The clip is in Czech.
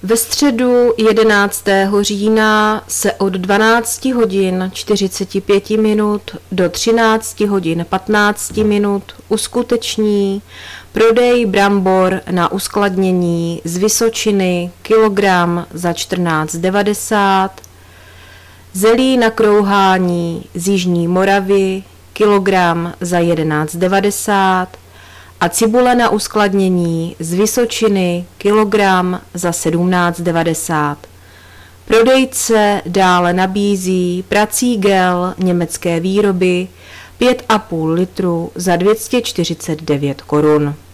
Ve středu 11. října se od 12 hodin 45 minut do 13 hodin 15 minut uskuteční prodej brambor na uskladnění z Vysočiny kilogram za 14,90, zelí na krouhání z Jižní Moravy kilogram za 11,90 a cibule na uskladnění z Vysočiny kilogram za 17,90. Prodejce dále nabízí prací gel německé výroby 5,5 litru za 249 korun.